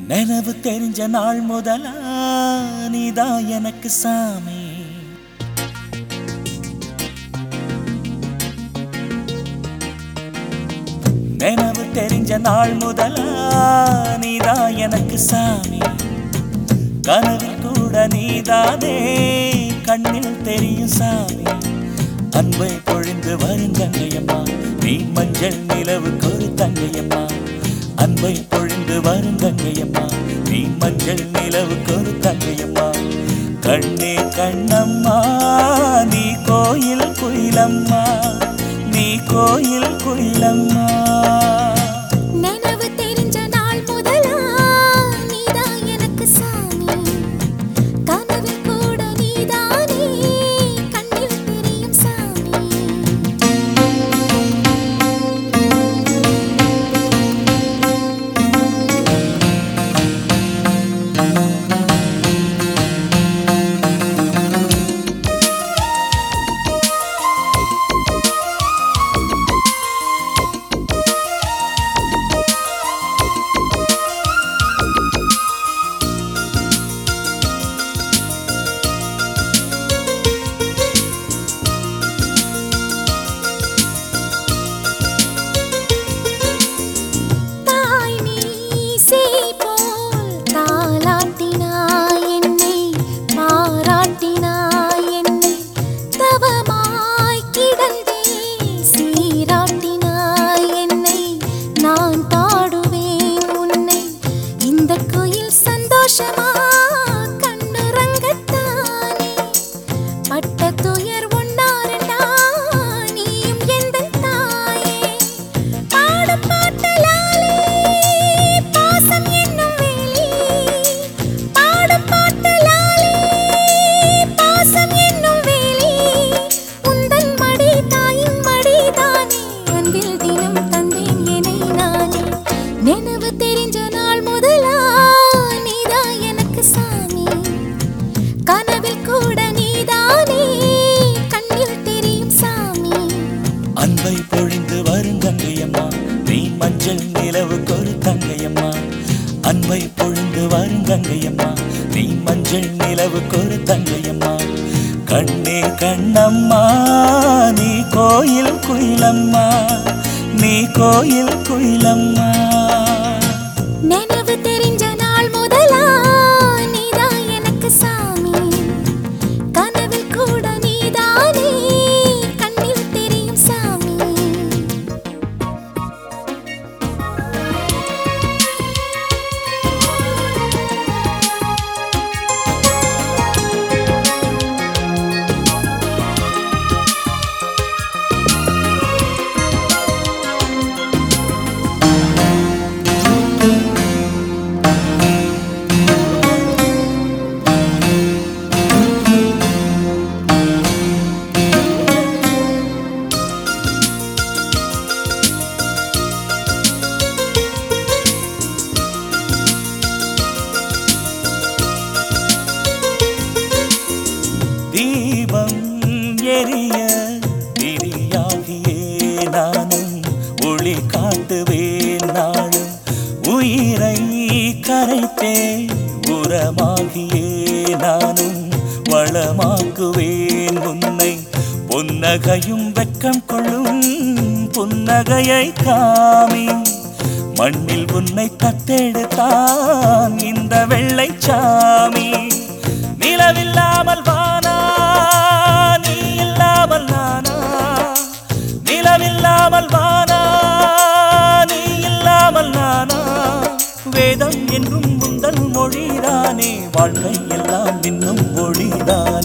நினைவு தெரிஞ்ச நாள் முதலா நீதான் எனக்கு சாமி. நினைவு தெரிஞ்ச நாள் முதலா நீதான் எனக்கு சாமி. கனவில் கூட நீதானே கண்ணில் தெரியும் சாமி. அன்பை பொழிந்து வரும் தங்கையம்மா, நீ மஞ்சள் நிலவுக்கு ஒரு தங்கையம்மா. அன்பை பொழிந்து வரும் தங்கையம்மா, நீ மஞ்சள் நிலவுக்கு ஒரு தங்கையம்மா. கண்ணே கண்ணம்மா, நீ கோயில் குயிலம்மா, நீ கோயில் குயிலம்மா. அன்பை பொழிந்து வரும் தங்கையம்மா, நீ மஞ்சள் நிலவுக்கு ஒரு தங்கையம்மா. அன்பை பொழிந்து வரும் தங்கையம்மா, நீ மஞ்சள் நிலவுக்கு ஒரு தங்கையம்மா. கண்ணே கண்ணம்மா, நீ கோயில் குயிலம்மா, நீ கோயில் குயிலம்மா. நினைவு தெரிஞ்ச நாள் முதலா நீதான் எனக்கு சாமி. கனவில் கூட நீதானே கண்ணில் தெரியும் சாமி. தீபம் எரிய திரியாகியே நானும் ஒளி காட்டுவேன் நாளும். உயிரை கரைத்தே உரமாகியே நானும் வளமாக்குவேன் உன்னை. புன்னகையும் வெட்கம் கொள்ளும் புன்னகையை காமி. மண்ணில் உன்னை தத்தெடுத்தான் இந்த வெள்ளை சாமி. நிலவில்லாமல் வானா, நீ இல்லாமல் நானா. நிலவில்லாமல் வானா, நீ இல்லாமல் நானா. வேதம் என்றும் முந்தல் மொழிதானே, வாழ்க்கை எல்லாம் இன்னும் மொழிதான்.